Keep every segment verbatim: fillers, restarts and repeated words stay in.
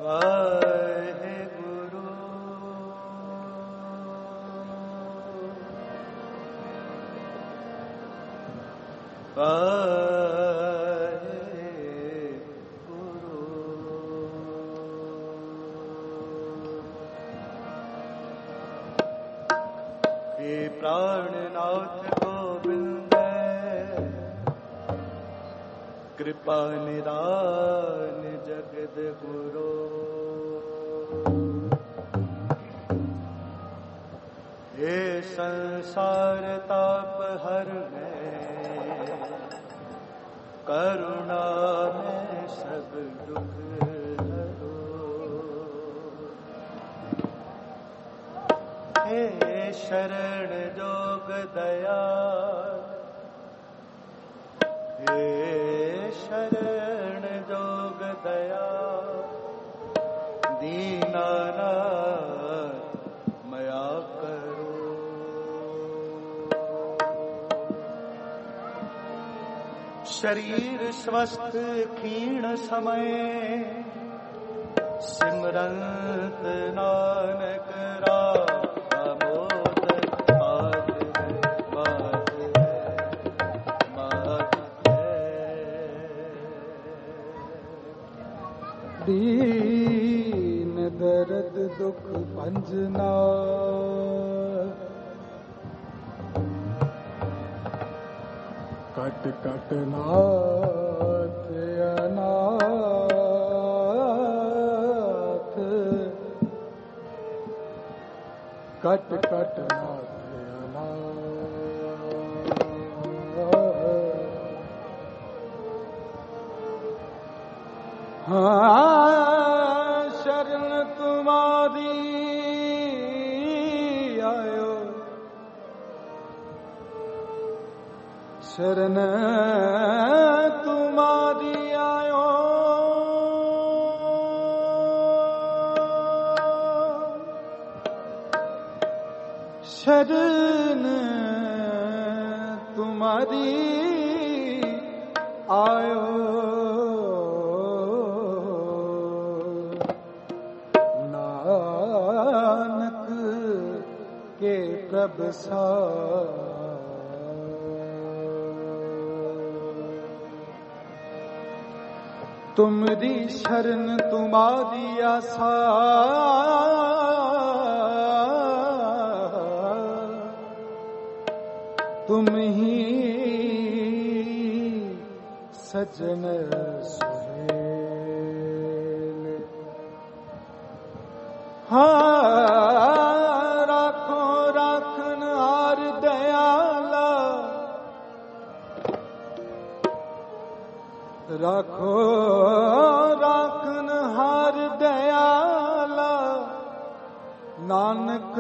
वाहेगुरु वाहेगुरु। हे प्राणनाथ गोविंद कृपा निदान जगद गुरु। हे संसार ताप हरने करुणा में सब दुख हरो। हे शरण जोग दया हे शरण जोग दया दीनानाथ मया करो। शरीर स्वस्थ क्षीण समय सिमरंत नानक राम दीन दर्द दुख भंजना कट कट नाथ अनाथ कट कट नाथ अनाथ। हाँ शरण तुम्हारी आयो शरण तुम्हारी आयो शरण तुम्हारी आयो नानक के प्रभ सा तुमरी शरण तुम्हारी आशा तुम ही सजन सुहेल। हाँ राखो राखन हार दयाला राखो राखन हार दयाला नानक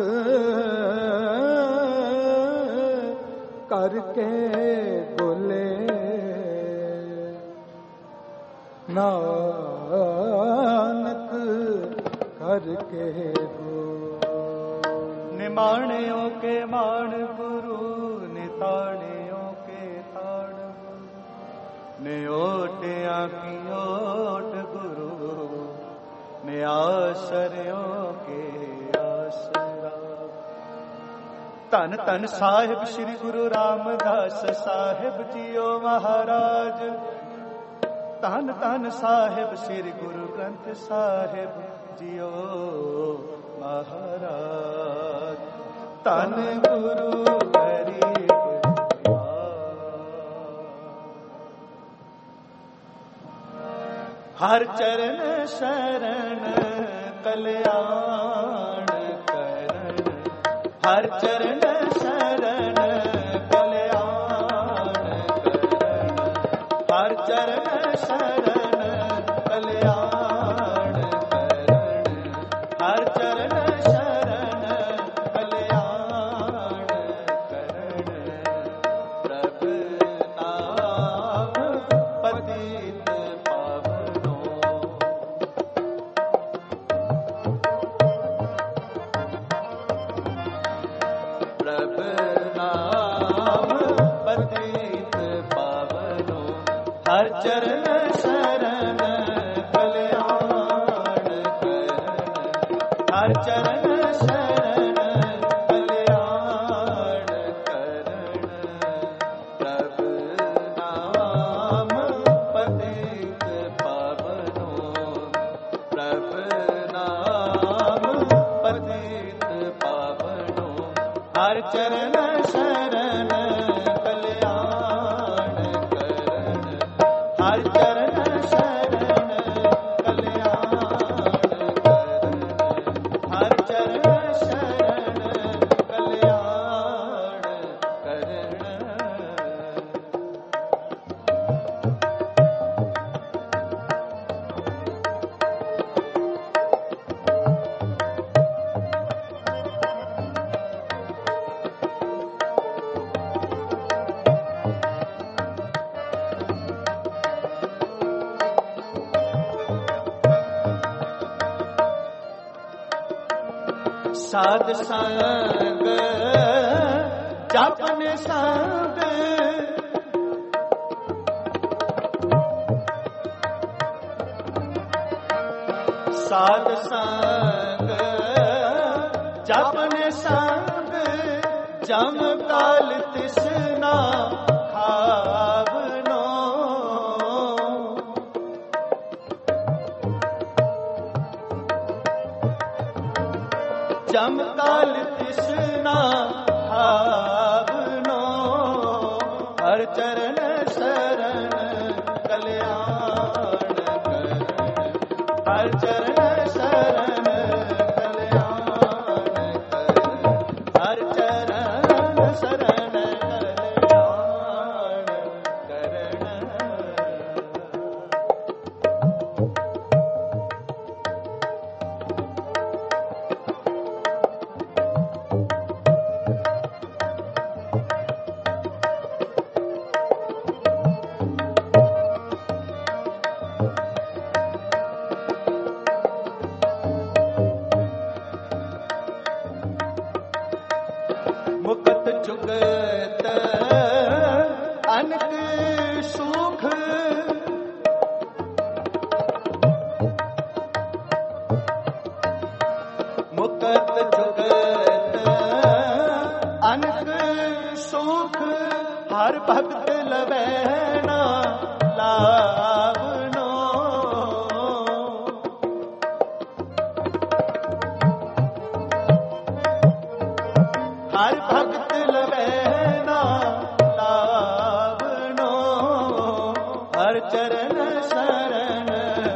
करके बोले नानक करके गो। निमाणियों के मान गुरु निताणियों के ताण नियोटिया की ओट गुरु ने आश्रयों के आसरा। धन धन साहिब श्री गुरु रामदास साहिब जियो महाराज। धन धन साहिब श्री गुरु ग्रंथ साहिब जियो महाराज। धन गुरु गरीब हर चरण शरण कल्याण करण हर चरण शरण कल्याण करण हर चरण शरण कल्याण करण हर चरण शरण कल्याण करण। प्रभु नाम पतित पावनो प्रभु नाम पतित पावनो हर चरण शरण कल्याण हर चरण शरण कल्याण करण प्रभु नाम पतित पावनो प्रभु नाम पतित पावनो हर चरण शरण कल्याण करण हर चरण शरण कल्याण करण हर चरण शरण कल्याण करण साध संग जपन संग साध संग जपन संग जम काल तिसना खावनो जम काल तिसना भावनो हर चरण शरण कल्याण करण हर चरण शरण कल्याण करण हर चरण शरण कल्याण करण मुक्त जुगत अनक सुख मुक्त जुगत अनक सुख हर भक्त लवैना लावनो हर भक्त लवैना लावनो हर चरण शरण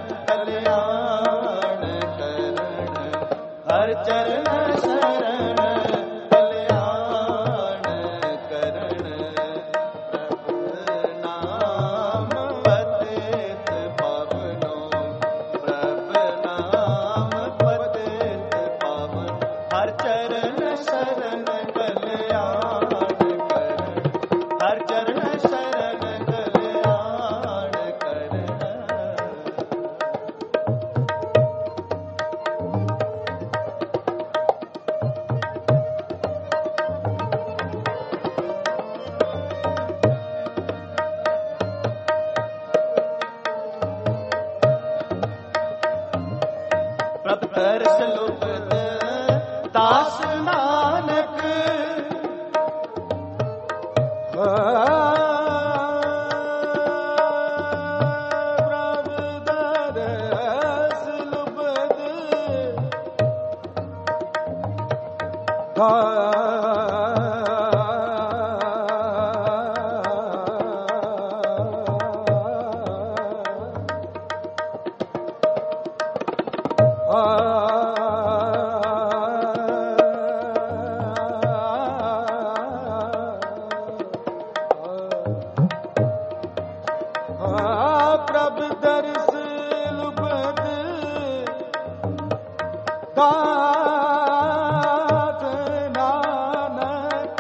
कल्याण करण हर चरण शरण कल्याण करण प्रभु नाम पतित पावनो प्रभु नाम पतित पावन हर चरण शरण कल्याण करण हर चरण शरण कल्याण करण प्रभु तरस लुपत दास नानक प्रभ दर्श लुबद दास नानक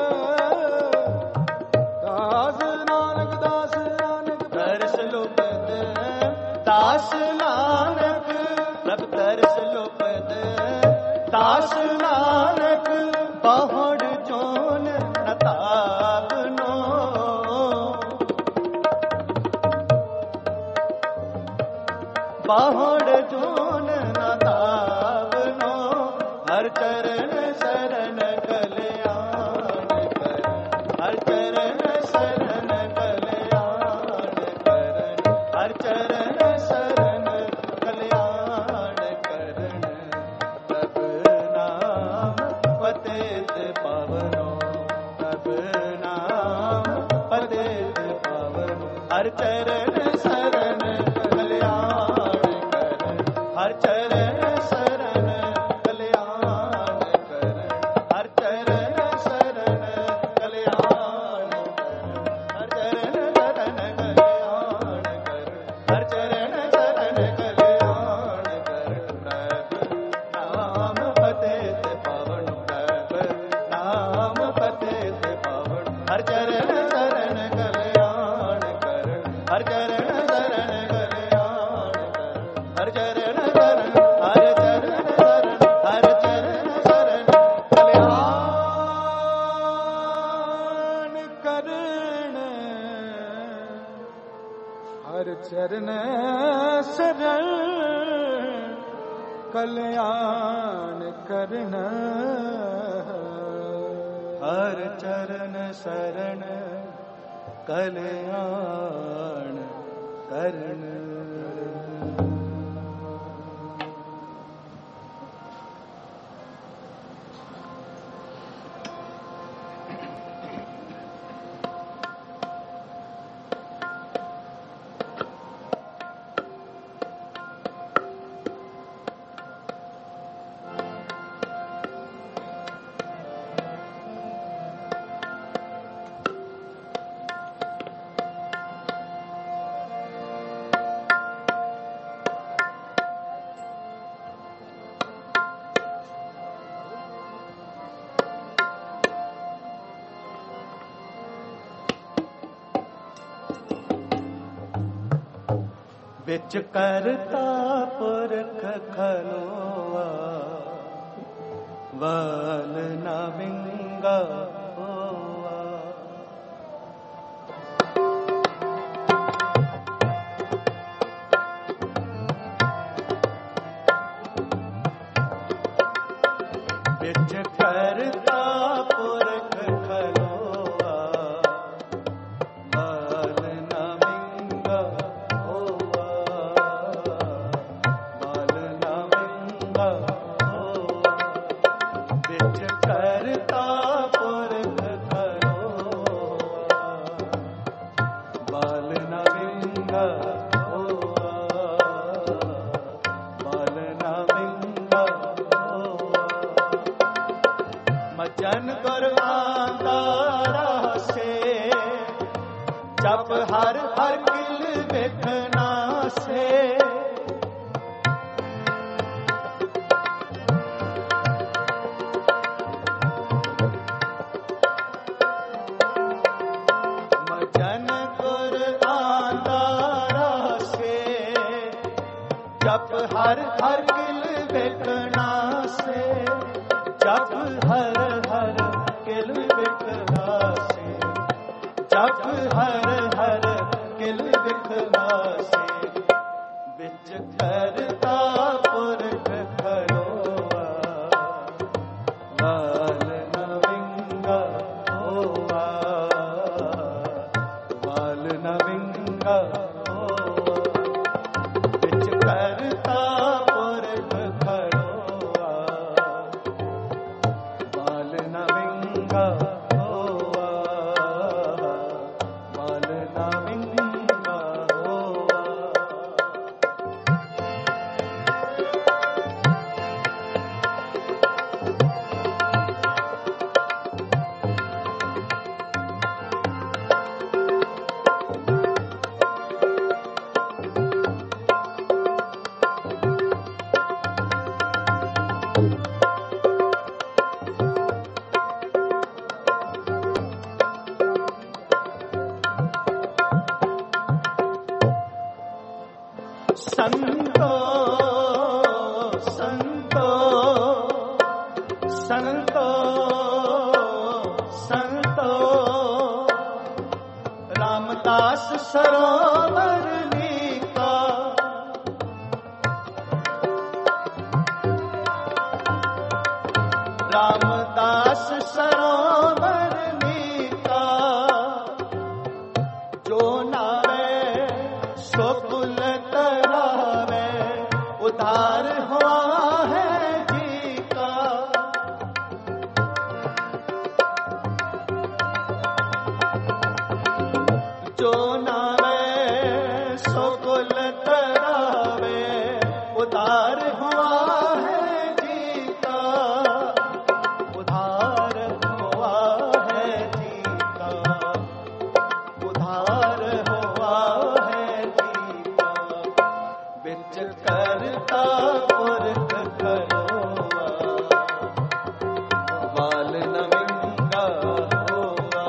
दास नानक दास नानक दर्श लुबद दास नानक प्रभ दर्श लुबद दास नानक बहुड़ जोन नतावनो बहुड़ जोन नतावनो हर चरण शरण कल्याण कर, हर चरण शरण कल्याण कर, हर चरण शरण कल्याण कर, हर चरण शरण कल्याण कर। प्रभु नाम फतेह पावन, प्रभु नाम फतेह पावन, हर चरण शरण कल्याण कर, हर चरण शरण कल्याण कर, हर चरण शरण, हर चरण शरण, हर चरण शरण कल्याण करण, हर चरण शरण कल्याण करण, हर चरण शरण कल्याण करण। बिच करता पुरख खलोआ, वल न विंगा होआ। बिच करता पुरख खलोआ, वल न विंगा होआ, वल न विंगा होआ। बिच करता पुरख खलोआ, वल न विंगा होआ, वल न विंगा होआ। मचन गुरवांदा रासे, जप हर हर किल वेखना से। मचन गुरवांदा रासे, जप हर हर किल वेखना से, जप हर हर किल वेखना से, जप हर हर किल वेखना से। बिच करता पुरख खलोआ, वल न विंगा होआ, वल न विंगा होआ। बिच करता पुरख खलोआ, वल न विंगा होआ, वल न विंगा होआ। संतो संतो संतो संतो, रामदास सरोवर लीका। रामदास सरोवर लीका, जो नावे सो कुल तरावे, उधार हुआ है जी का। जो नावे सो कुल तरावे, उधार उधार हुआ है जी का, उधार हुआ है जी का, उधार हुआ है जी का। बिच करता पुरख करोवा, बाल न विंगा होवा,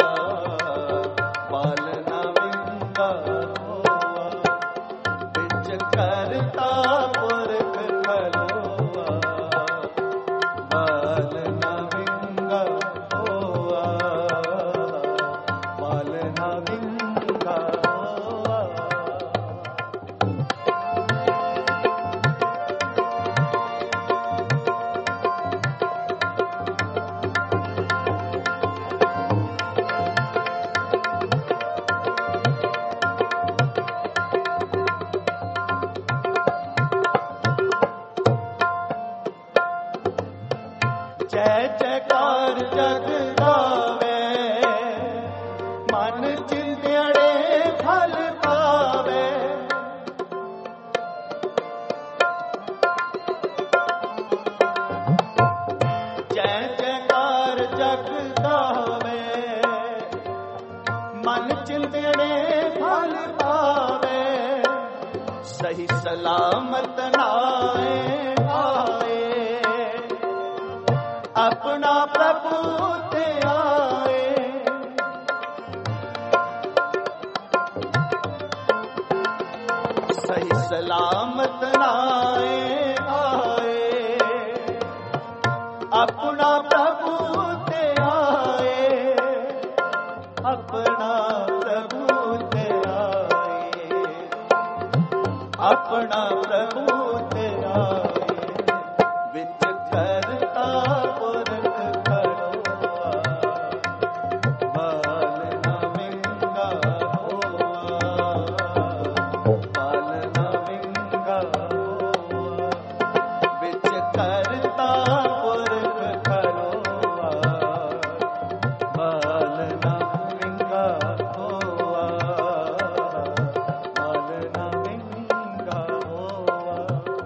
बाल न विंगा होवा। बिच करता पुरख करोवा, बाल न विंगा होवा, बाल न विंगा होवा। जय जयकार जग गावे, मन चिंतड़े फल पावे। जय जयकार जग गावे, मन चिंतड़े फल पावे। सही सलामत नाए आए, अपना प्रभु ते आए। सही सलामत नाए आए, अपना प्रभु ते आए, अपना प्रभु ते आए, अपना प्रभु ते आए। विच करता पुरख करोवा, बाल न विंगा होवा, बाल न विंगा होवा। विच करता पुरख करोवा, बाल न विंगा होवा, बाल न विंगा होवा।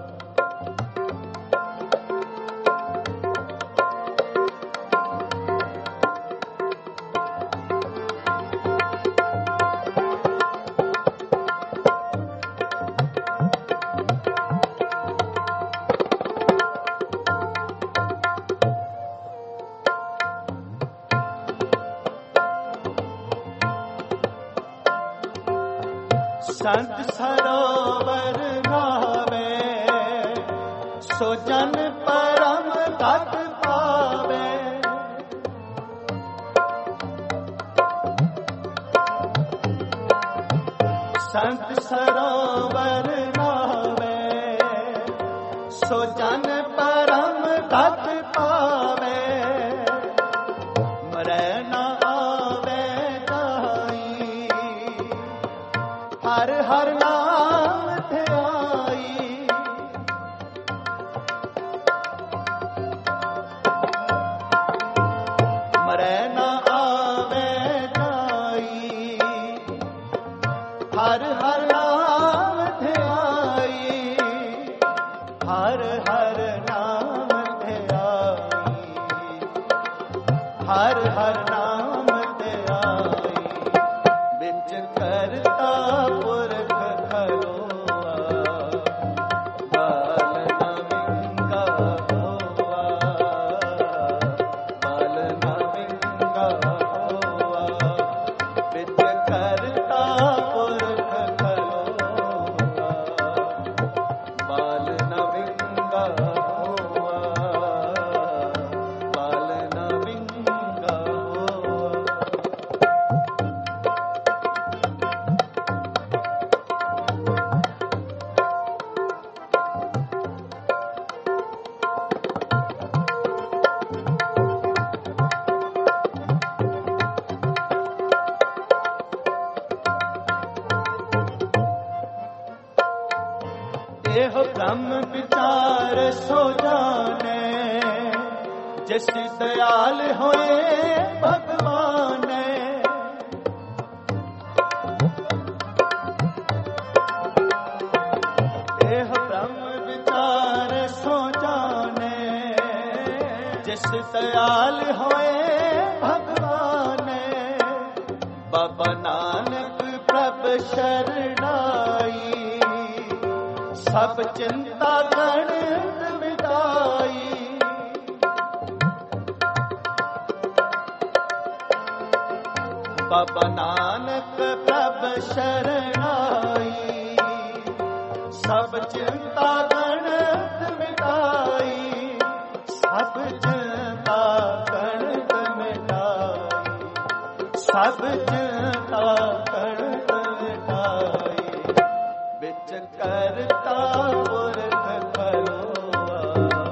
संत सरोवर नावे, सो जन परम तत पावे। संत सरोवर नावे, सो जन परम तत पावे। मरै न आवे काई, हर हर नाम ध्याई। मरै न आवे काई, हर हर नाम ध्याई, हर हर नाम ध्याई, हर हर नाम ध्याई। बिच करता पुरख करोवा, बाल न विंगा होवा, बाल न विंगा होवा। बिच करता पुरख करोवा, बाल न विंगा होवा, बाल न विंगा होवा। देह ब्रह्म विचार सो जाने, जिस दयाल होए भगवान। देह ब्रह्म विचार ਜਿਸ ਦਇਆਲ ਹੋਏ ਭਗਵਾਨੇ, ਬਾਬਾ ਨਾਨਕ ਪ੍ਰਭ ਸ਼ਰਨਾਈ, ਸਭ ਚਿੰਤਾ ਗਣਤ ਮਿਟਾਈ। ਬਾਬਾ ਨਾਨਕ ਪ੍ਰਭ ਸ਼ਰਨਾਈ, ਸਭ ਚਿੰਤਾ ਗਣਤ ਮਿਟਾਈ, ਸਭ ਚਿੰਤਾ ਗਣਤ ਮਿਟਾਈ, ਸਭ ਚਿੰਤਾ ਗਣਤ ਮਿਟਾਈ। ਵਿੱਚ ਕਰਤਾ ਪੁਰਖ ਖਲੋਆ,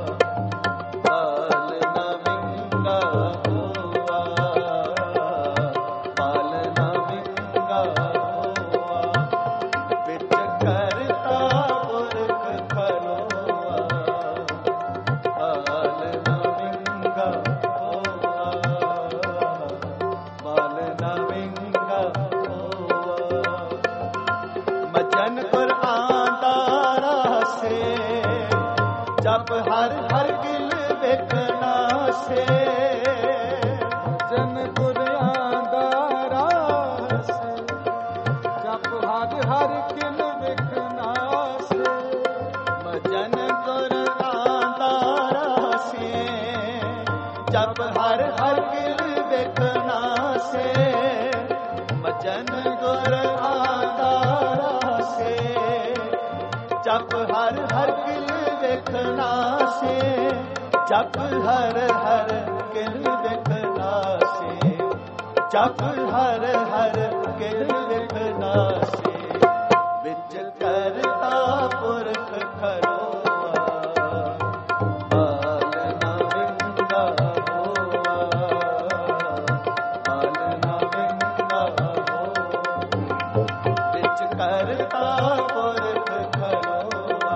ਪਾਲ ਨਾ ਵਿੰਗਾ ਹੋਆ, ਪਾਲ ਨਾ ਵਿੰਗਾ ਹੋਆ। ਵਿੱਚ ਕਰਤਾ ਪੁਰਖ ਖਲੋਆ, ਪਾਲ ਨਾ ਵਿੰਗਾ ਹੋਆ, ਪਾਲ ਨਾ ਵਿੰਗਾ ਹੋਆ। ਮਜਨ ਕੁਰਾਨ ਦਾ ਰਾਸੇ, ਜਪ ਹਰ ਹਰ ਗਿਲ ਵੇਖਣਾ ਸੇ। ਜਨ ਗੁਰਿਆਂ ਦਾ ਰਾਸ, ਜਪ ਹਰ ਹਰ ਕਿਲ ਵੇਖਣਾ ਸੇ। ਮਜਨ ਕੁਰਾਨ ਦਾ ਰਾਸੇ, ਜਪ ਹਰ ਹਰ ਗਿਲ ਵੇਖਣਾ ਸੇ। ਮਜਨ ਕੁਰਾਨ ਦਾ ਰਾਸੇ, ਜਪ ਹਰ ਹਰ ਗਿਲ ਵੇਖਣਾ ਸੇ। ਜਪ ਹਰ ਹਰ ਗਿਲ ਵੇਖਣਾ ਸੇ, ਜਪ ਹਰ ਹਰ ਗਿਲ ਵੇਖਣਾ ਸੇ। ਵਿੱਚ ਕਰਤਾ ਪੁਰਖ ਖਲੋਆ, ਪਾਲ ਨਾ ਵਿੰਗਾ ਹੋਆ, ਪਾਲ ਨਾ ਵਿੰਗਾ ਹੋਆ। ਵਿੱਚ ਕਰਤਾ ਪੁਰਖ ਖਲੋਆ,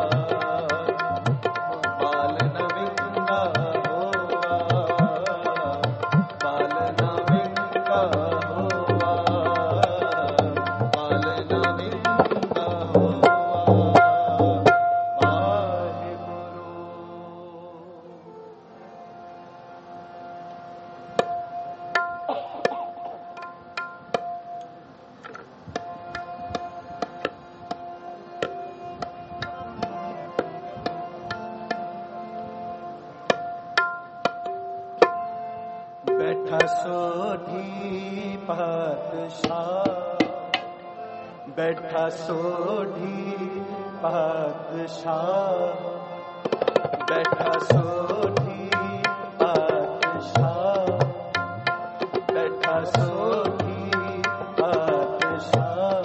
ਪਾਲ ਨਾ ਵਿੰਗਾ ਹੋਆ, ਪਾਲ ਨਾ ਵਿੰਗਾ ਹੋਆ, ਪਾਲ ਨਾ ਵਿੰਗਾ ਹੋਆ। ਵਾਹਿਗੁਰੂ। ਬੈਠਾ ਸੋਢੀ ਪਾਤਸ਼ਾਹ, ਬੈਠਾ ਸੋਢੀ ਪਾਤਸ਼ਾਹ, ਬੈਠਾ ਸੋਢੀ ਪਾਤਸ਼ਾਹ, ਬੈਠਾ ਸੋਢੀ ਪਾਤਸ਼ਾਹ।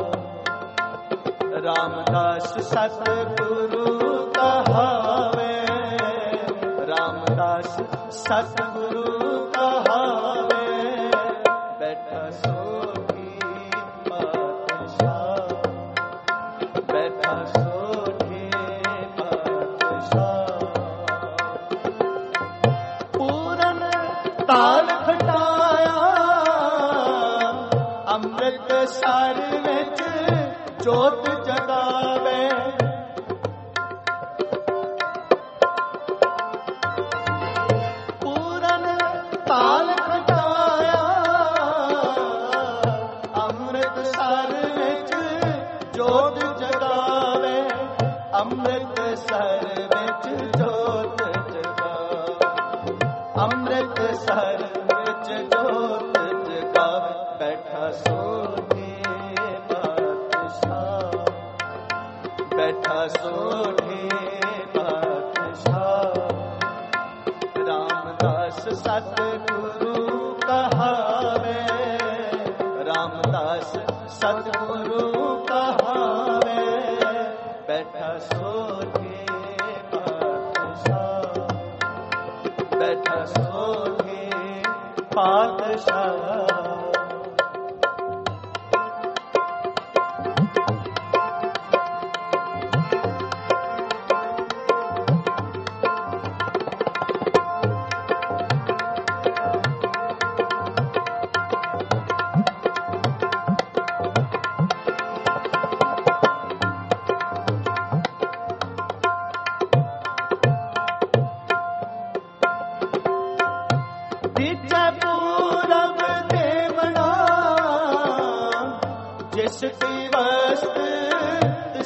ਰਾਮਦਾਸ ਸਤਿਗੁਰੂ ਕਹਾਵੇ, ਰਾਮਦਾਸ ਸਤਿਗੁਰੂ ਕਹਾਵੇ। ਬੈਠਾ ਸੋਢੀ ਪਾਤਸ਼ਾਹ, ਬੈਠਾ ਸੋਢੀ ਪਾਤਸ਼ਾਹ। ਪੂਰਨ ਤਾਲ ਖਟਾਇਆ, ਅੰਮ੍ਰਿਤ ਸਰ ਵਿੱਚ ਜੋਤ ਜਗਾਵੇ। ਪੂਰਨ ਤਾਲ ਖਟਾਇਆ, ਅੰਮ੍ਰਿਤ ਸਰ ਵਿੱਚ ਜੋਤ ਜਗਾਵੇ। ਅੰਮ੍ਰਿਤ ਸਰ ਵਿੱਚ ਜੋਤ ਜਗਾਵੇ, ਅੰਮ੍ਰਿਤ ਸਰ ਵਿੱਚ ਜੋਤ ਜਗਾਵੇ। ਬੈਠਾ ਸੋਢੀ ਪਾਤਸ਼ਾਹ, ਬੈਠਾ ਸੋਢੀ ਪਾਤਸ਼ਾਹ। ਰਾਮਦਾਸ ਸਤਿਗੁਰੂ ਕਹਾਵੇ, ਰਾਮਦਾਸ ਸਤਿਗੁਰੂ ਕਹਾਵੇ। ਬੈਠਾ ਸੋਢੀ ਪਾਤਸ਼ਾਹ, ਬੈਠਾ ਸੋਢੀ ਪਾਤਸ਼ਾਹ।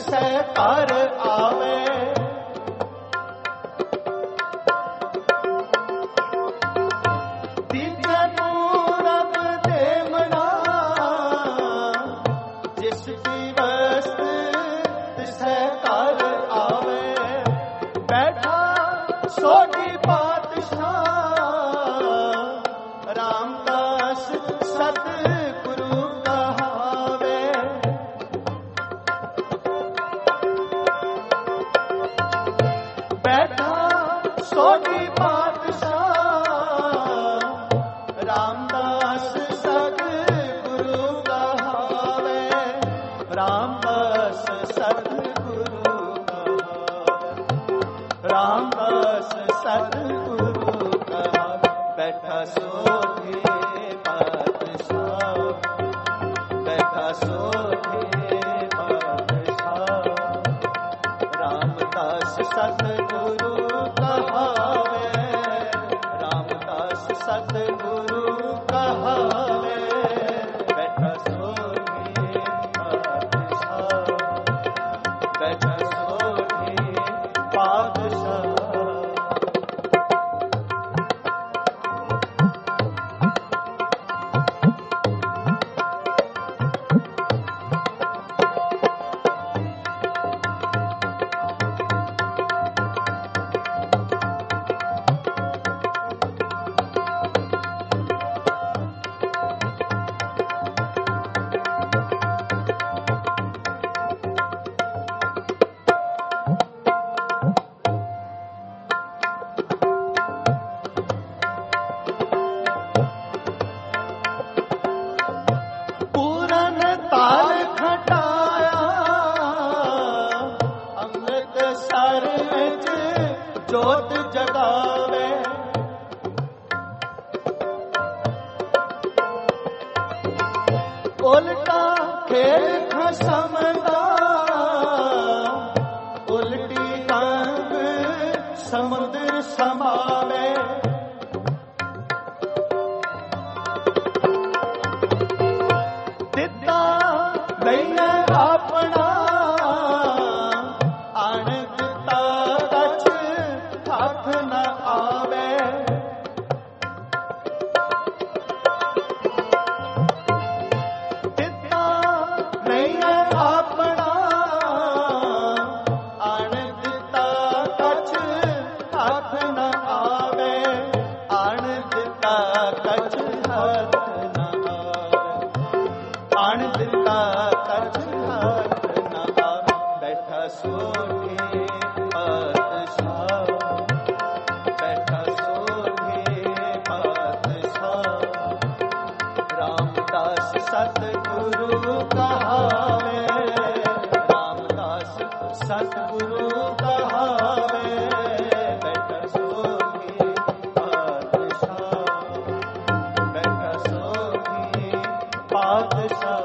तिसै कार आवे। तीजे पूरब देवना जिस दिवस तिसै कार आवे। बैठा सोढ़ी पातशाह रामदास सतगुरु कहावे। बैठा सोढ़ी पातशाह रामदास सतगुरु कहावे। रामदास सतगुरु कहावे। रामदास सतगुरु कहावे। बैठा सोढ़ी पातशाह बैठा सोढ़ी पातशाह रामदास सतगुरु कहावे। रामदास सतगुरु कहावे। बैठा सोढ़ी पातशाह बैठा सोढ़ी पातशाह। पूरन ताल खटाया अमृत सर विच जोत जगावे। उल्टा खेल खसम दा उल्टी गंग समुद्र समावे। दिता लैने अपना आण दिता कछ हाथ न आवे। दिता लैने अपना आण दिता कछ हाथ न आवे। आण दिता कछ हाथ न आवे। आण दिता कछ हाथ न आवे। बैठा सोढ़ी पातशाह बैठा सोढ़ी पातशाह रामदास सतगुरु कहावे। रामदास सतगुरु कहावे। बैठा सोढ़ी पातशाह बैठा सोढ़ी पातशाह।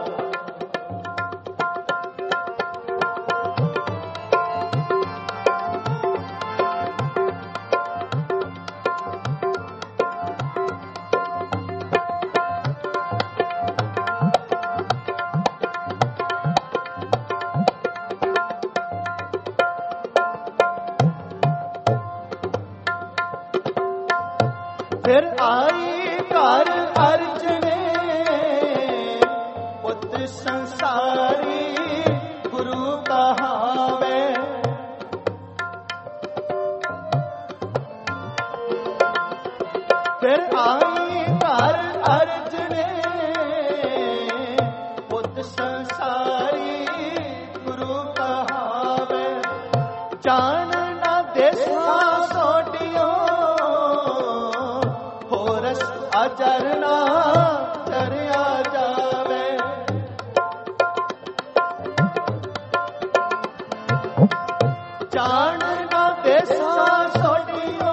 फिर आई कर अर्जने पुत्र संसारी गुरु कहावे। फिर आई कर अर्जने पुत्र संसारी गुरु कहावे। जान न देसा सोटियो होरस अजरना चरिया जावे। जान न देसा सोटियो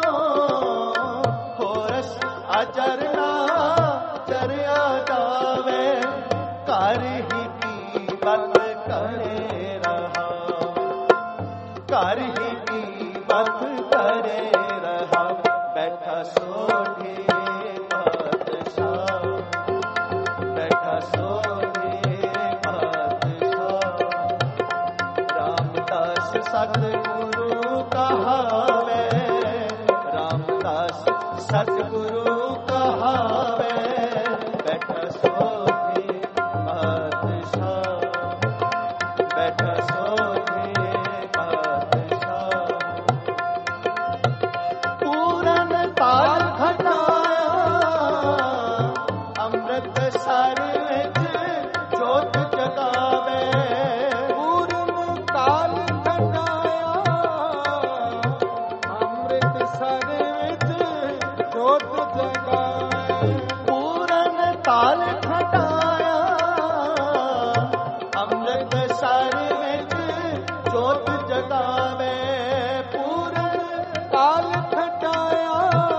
होरस अजरना चरिया जावे। कर ही कीमत करे रहा कर ही कीमत करे रहा। बैठा सोढ़ी पातशाह बैठा सोढ़ी पातशाह सतगुरु कहावे बैठा सोधे पातशाह, बैठा सोधे पातशाह। पूरन ताल खटाया अमृत सर विच जोत जगावे, पूरन ताल खटाया अमृत सर विच जोत जगावे, पूरन ताल खटाया अमृत सर विच जोत जगावे, पूरन ताल खटाया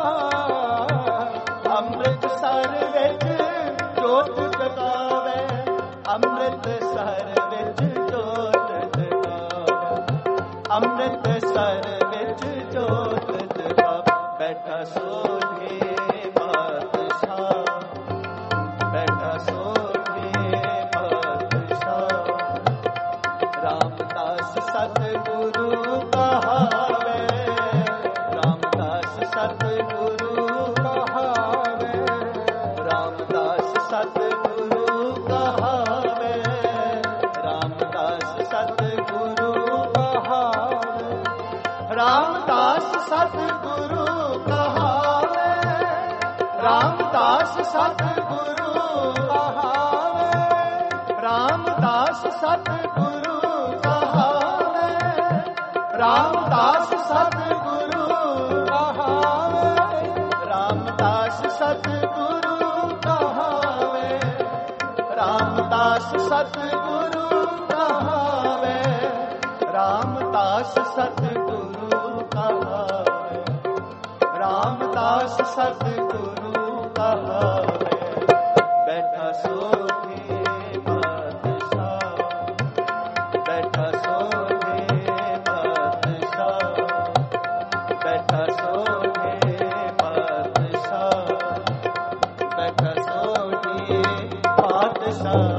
अमृत सर विच जोत जगावे, अमृत सर विच जोत जगावे, अमृत सर विच जोत जगावे। बैठा सोधे पातशाह, बैठा सोधे पातशाह। रामदास सतगुरु कहावे, रामदास सतगुरु कहावे, रामदास सतगुरु कहावे, रामदास सतगुरु कहावे, रामदास सतगुरु कहावे, रामदास सतगुरु कहावे, रामदास सतगुरु कहावे, रामदास सतगुरु कहावे, रामदास सतगुरु कहावे, रामदास सतगुरु कहावे, रामदास सतगुरु कहावे, रामदास सतगुरु कहावे। बैठा सोधे पातशाह, बैठा सोधे पातशाह, बैठा सोधे पातशाह, बैठा सोधे पातशाह।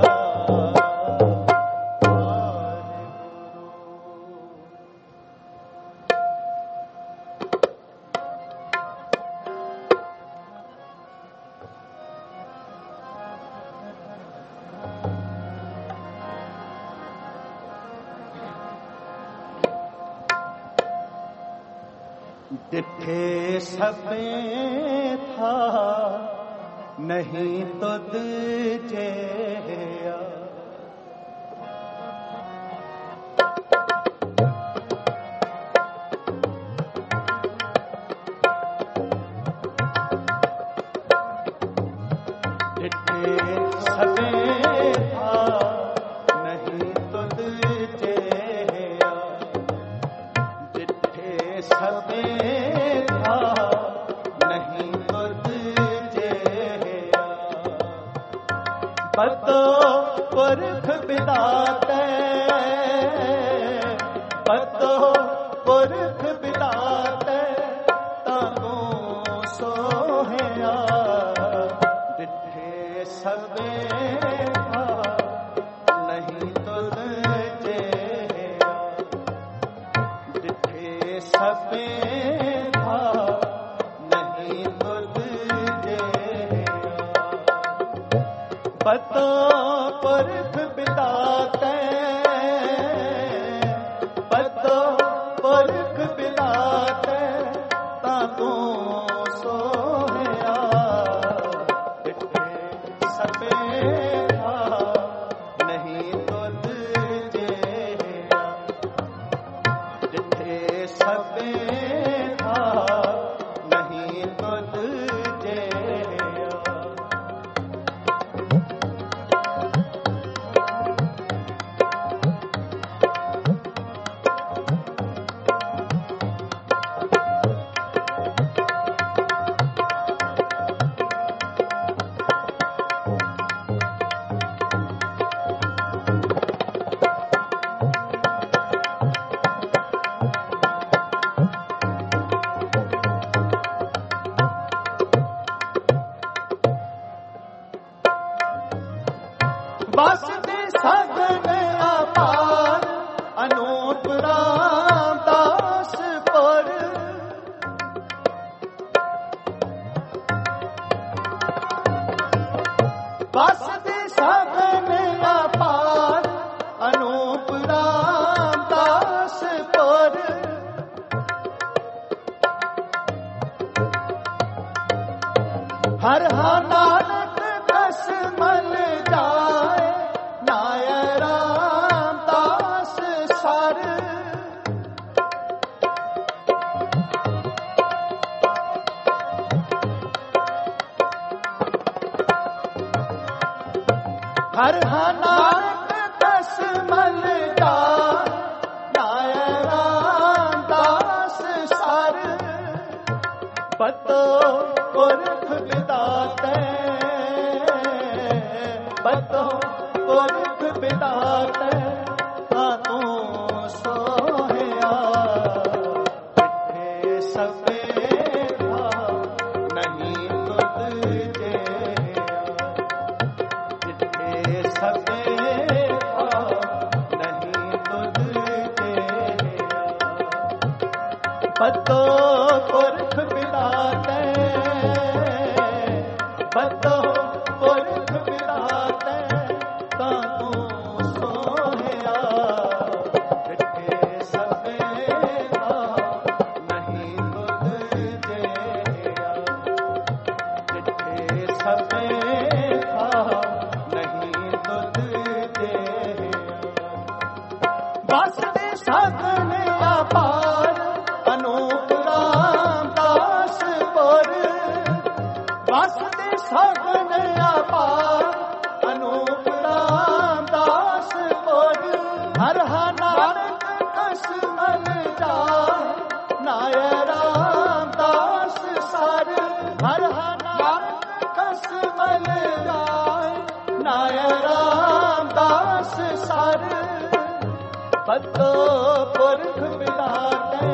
डिठे सबे था नहीं तो तुझे, डिठे सबे था नहीं तो तुझे, डिठे सबे था नहीं तो तुझे। बतो पुरख बिदाते, बतो पुरख बिदाते ताको सोहया, डिठे सबे था नहीं तो तुझे, डिठे सबे था नहीं तो तुझे। बतो पुरख बिदाते, बतो पुरख बिदाते ताको सोहया, डिठे सबे था नहीं तो तुझे, डिठे सबे था नहीं तो तुझे। हर हा नानक कस मल जाए, नाय रामदास सर। हर हा नानक कस मल जाए, नाय रामदास सर। पतो पुरख बिदाते, पतो पुरख बिदाते, तातू सोहया। डिठे सवेरा नहीं तुझ जेया, डिठे सवेरा नहीं तुझ जेया। पतो पुरख बिदाते, पतो पुरख बिदाते, तातू सोहया। डिठे सवेरा नहीं तुझ जेया, डिठे सवेरा नहीं तुझ जेया। बस दे सगन अपार अनूप रामदास पुर, बस दे सगन अपार अनूप रामदास पुर। हर हा नानक कस मल जाए, नाय रामदास सर। हर हा नानक कस मल जाए, नाय रामदास सर। पतो पुरख बिदाते,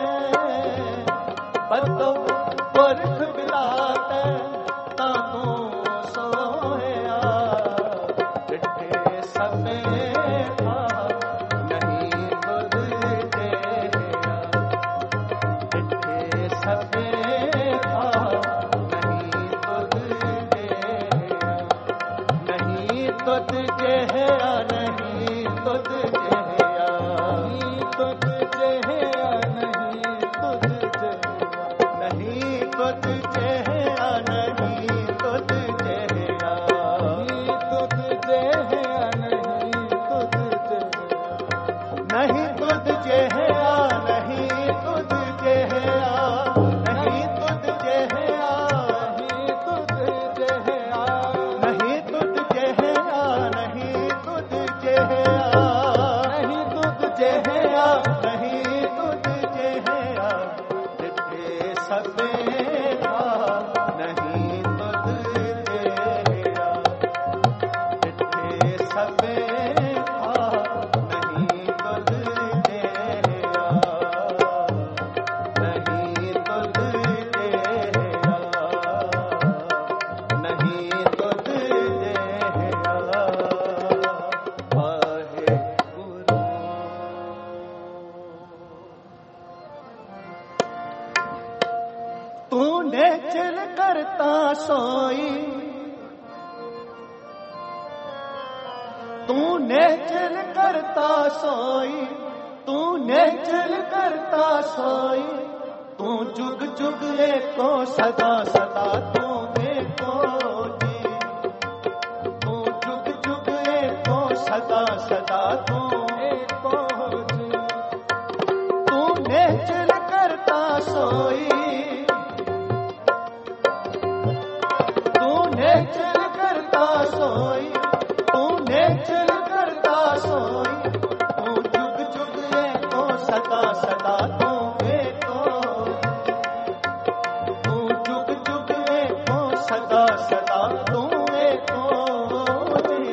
पतो पुरख बिदाते, तातू सोहया। डिठे सवेरा नहीं तुझ जेया, डिठे सवेरा नहीं तुझ जेया। नहीं तुझ जेया, नहीं तुझ जेया, नहीं तुझ जेया, नहीं तुझ जेया। नहीं तुझ जेया, नहीं तुझ जेया। नहीं तुझ जेया, नहीं तुझ जेया। नहीं तुझ जेया, नहीं तुझ जेया। नहीं तुझ जेया, नहीं तुझ जेया। नहीं तुझ जेया, नहीं तुझ जेया। नहीं तुझ जेया, नहीं तुझ जेया। डिठे सवेरा नहीं तुझ जेया, डिठे सवेरा नहीं तुझ जेया। नहीं तुझ जेया, नहीं तुझ जेया। वाहेगुरु। तूने चिल करता सोई, तूने चिल करता सोई, तूने चिल करता सोई। तू जुग जुग एको सदा सदा तू एको जी। तू जुग जुग एको सदा सदा तू एको जी। तूने चिल करता सोई, तूने चिल करता सोई, तूने चिल करता सोई। तू जुग जुग एको सदा सदा तू एको, तू जुग जुग एको सदा सदा तू एको जी।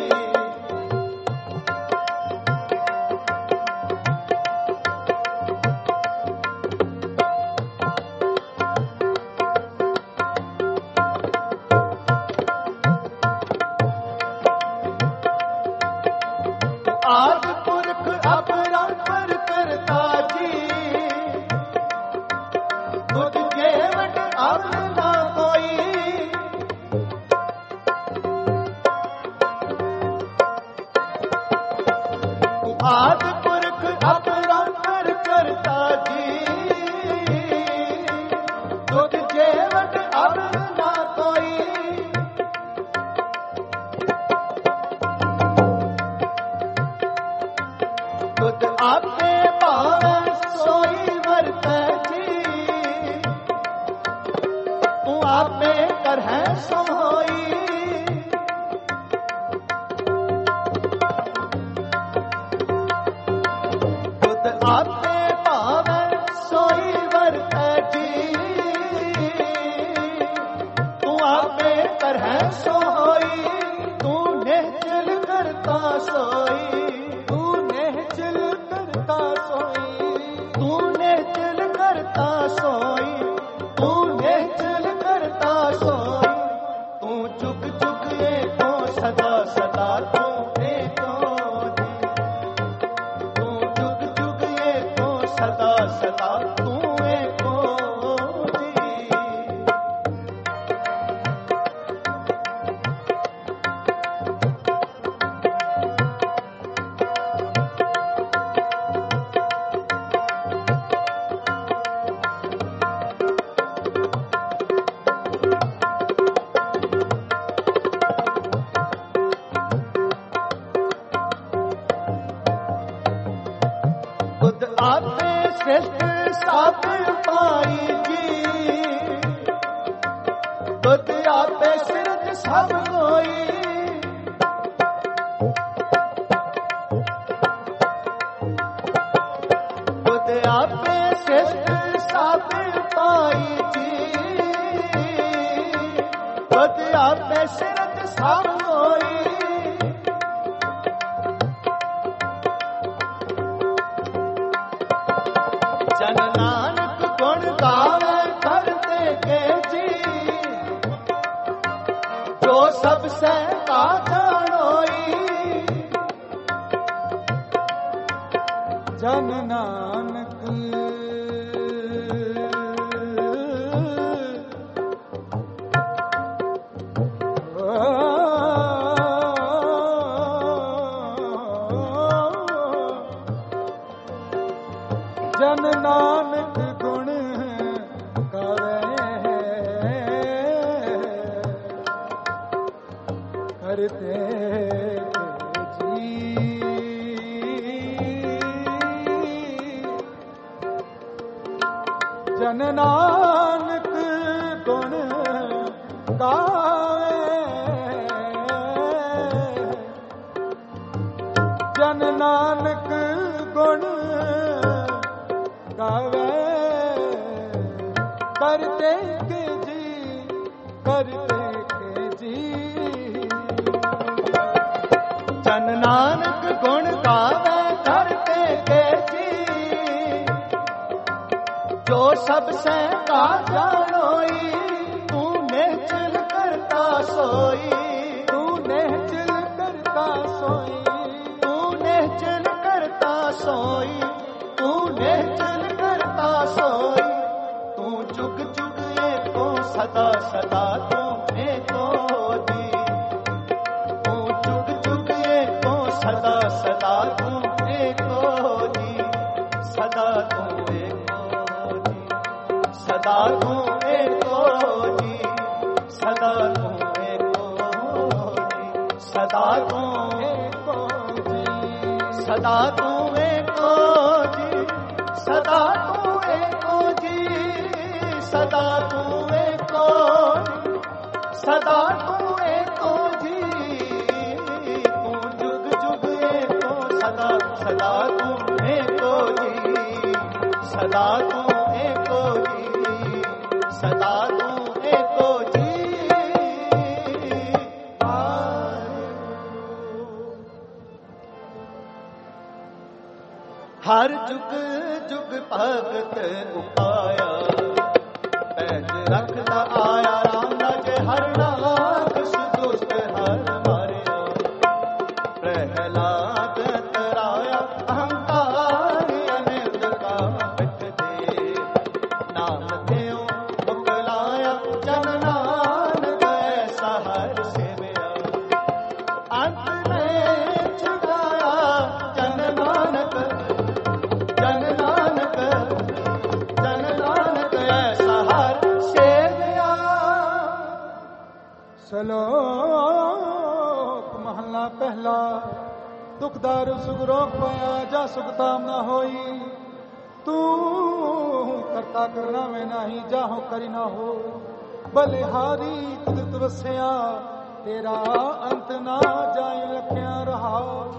ਖੁਦ ਆਪੇ ਸਿਰਤ ਸਭ ਹੋਈ। ਜਨ ਨਾਨਕ ਗੁਣ ਗਾਵੇ ਕਰਤੇ ਕੇ ਜੀ, ਜੋ ਸਭ ਸਹਿ ਕਾ ਜਾਣੋਈ। ਜਨ ਨਾਨਕ ਜਨ ਨਾਨਕ ਗੁਣ ਗਾਵੇ ਕਰਤੇ ਜੀ। ਜਨ ਨਾਨਕ ਗੁਣ ਗਾਵੇ ਜਨ ਨਾਨਕ ਗੁਣ ਗਾਵੇ ਕਰਤੇ ਕੇ ਜੀ ਕਰਤੇ ਕੇ ਜੀ। ਜਨ ਨਾਨਕ ਗੁਣ ਗਾਵੇ ਕਰਤੇ ਕੇ ਜੀ, ਜੋ ਸਭ ਸਹਿ ਕਾ ਜਾਣੋਈ। ਤੂੰ ਨਿਹਚਲ ਕਰਤਾ ਸੋਈ, ਤੂੰ ਨਿਹਚਲ ਕਰਤਾ ਸੋਈ, ਤੂੰ ਨਿਹਚਲ ਕਰਤਾ ਸੋਈ, ਤੂੰ ਨਿਹਚਲ ਕਰਤਾ ਸੋਈ। ਤੂੰ ਜੁਗ ਜੁਗ ਏਕੋ ਸਦਾ ਸਦਾ ਤੂੰ ਏਕੋ ਜੀ। ਤੂੰ ਜੁਗ ਜੁਗ ਏਕੋ ਸਦਾ ਸਦਾ ਤੂੰ ਏਕੋ ਜੀ। ਸਦਾ ਤੂੰ ਏਕੋ ਜੀ, ਸਦਾ ਤੂੰ ਏਕੋ ਜੀ, ਸਦਾ ਤੂੰ ਏਕੋ ਜੀ, ਸਦਾ ਤੂੰ ਏਕੋ ਜੀ। ਸਦਾ ਤੂੰ ਏਕੋ ਜੀ, ਸਦਾ ਤੂੰ ਏਕੋ ਜੀ, ਸਦਾ ਤੂੰ ਏਕੋ ਜੀ, ਸਦਾ ਤੂੰ ਏਕੋ ਜੀ। ਤੂੰ ਜੁਗ ਜੁਗ ਏਕੋ ਸਦਾ ਸਦਾ ਤੂੰ ਏਕੋ ਜੀ। ਸਦਾ ਤੂੰ ਏਕੋ ਜੀ, ਸਦਾ ਤੂੰ ਏਕੋ ਜੀ। ਹਰ ਜੁਗ ਜੁਗ ਭਗਤ ਉਪਾਇਆ, ਪੈਜ ਰੱਖਦਾ ਆਇਆ ਰਾਮ ਰਾਜੇ ਹਰ ਨਾਮ ਦੁਸ਼ਟ ਹਰ ਮਾਰਿਆ। ਪ੍ਰਹਿਲਾਦ ਤਰਾਇਆ ਅਹੰਕਾਰ ਅਨਿਲ ਕਾ ਪਿੱਠ ਦੇ, ਨਾਮ ਦੇਉ ਮੁਕਲਾਇਆ ਜਨ ਨਾਨਕ ਐਸਾ ਹਰ ਸੇਵਿਆ। ਅੰਤ ਨੇ ਛੁਡਾਇਆ ਜਨ ਨਾਨਕ, ਜਨ ਨਾਨਕ, ਜਨ ਨਾਨਕ ਐਸਾ ਹਰ ਸੇਵਿਆ। ਸ਼ਲੋਕ ਮਹਲਾ ਪਹਿਲਾ। ਦੁਖਦਾਰੂ ਸੁਖ ਰੋਗ ਪਾਇਆ, ਜਾ ਸੁਖ ਤਾਮ ਨਾ ਹੋਈ। ਤੂੰ ਕਰਤਾ ਕਰਨਾ ਮੈਂ ਨਹੀਂ, ਜਾਹੋ ਕਰੀ ਨਾ ਹੋ। ਬਲਿਹਾਰੀ ਕੁਦਰਤ ਵਸਿਆ, ਤੇਰਾ ਅੰਤ ਨਾ ਜਾਏ ਲਖਿਆ ਰਹਾ।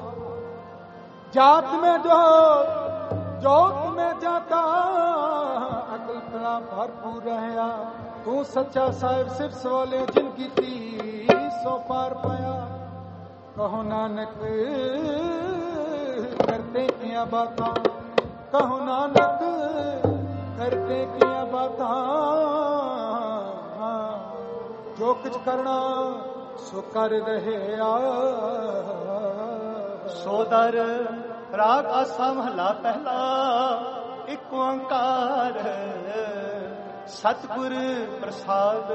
जात में जोत, जोत में जाता, अकल कला भरपूर रहया। तू सच्चा साहिब सिर्फ सवाले जिनकी थी सो पार पाया। कहो नानक करते किया बातां, कहो नानक करते किया बातां। जो कुछ करना सो कर रहे आ। ਸੋਦਰ ਰਾਗ ਆਸਾ ਮਹਲਾ ਪਹਿਲਾ। ਇੱਕ ਓੰਕਾਰ ਸਤਿਗੁਰ ਪ੍ਰਸਾਦ।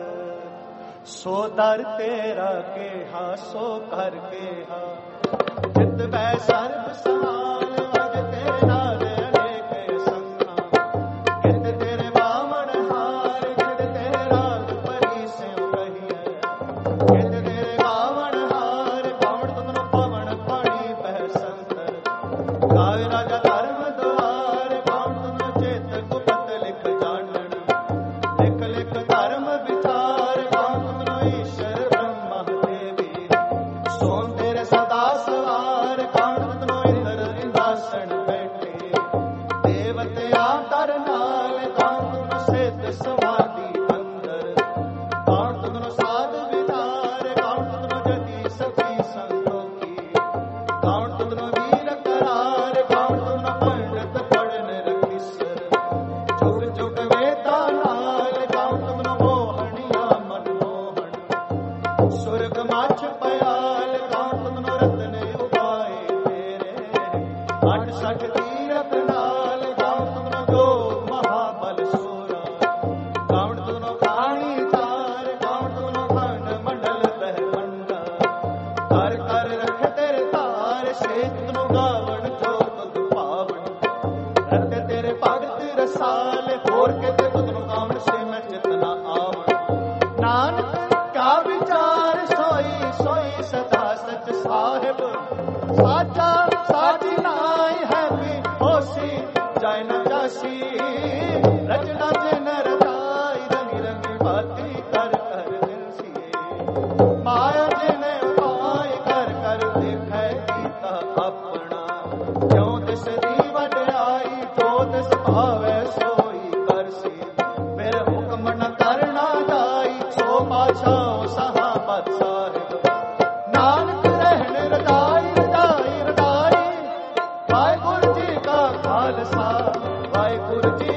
ਸੋਦਰ ਤੇਰਾ ਕੇਹਾ ਸੋ ਕਰ ਕੇਹਾ। ਜਿਤ ਬੈ ਸਰਬ ਸਮਾਨ ਵਜ ਤੇਰੇ ਨਾਲ ਅਨੇਕ ਸੰਗਾਂ। ਜਿਤ ਤੇਰੇ ਬਾਵਣ ਹਾਰ ਜਿਤ ਤੇਰੇ ਰਾਗ ਪਰੀ ਸਿਉ ਕਹੀਐ। ਜਿਤ ਤੇਰੇ ਬਾਵਣ ਹਾਰ ਬਾਵਣ ਤੁਮਨੋ ਪਵਨ ਪਾਣੀ ਬਹਿ ਸੰਤਰ। ਗਾਵੇ ਰਾਜਾ ਧਰਮ ਦੁਆਰ ਬਾਵਣ ਤੁਮਨੋ ਚੇਤ ਗੁਪਤ ਲਿਖ ਜਾਣਨ। ਲਿਖ ਲਿਖ ਧਰਮ ਵਿਚਾਰ ਬਾਵਣ ਤੁਮਨੋ ਈਸ਼ਰ ਬ੍ਰਹਮਾ ਦੇਵੀ। ਸੋਮ ਤੇਰੇ ਸਦਾ ਸਵਾਰ ਬਾਵਣ ਤੁਮਨੋ ਇੰਦਰ ਇੰਦਾਸਣ ਬੈਠੇ। ਦੇਵਤਿਆ ਦਰ ਨਾਲ ਬਾਵਣ ਤੁਮਨੋ ਸਿੱਧ ਸਮਾਧੀ ਅੰਦਰ। ਬਾਵਣ ਤੁਮਨੋ ਸਾਧ ਨਾਨਕ ਰਹਿਣ ਰਜਾਈ ਰਜਾਈ ਰਜਾਈ। ਵਾਹਿਗੁਰੂ ਜੀ ਕਾ ਖਾਲਸਾ ਵਾਹਿਗੁਰੂ ਜੀ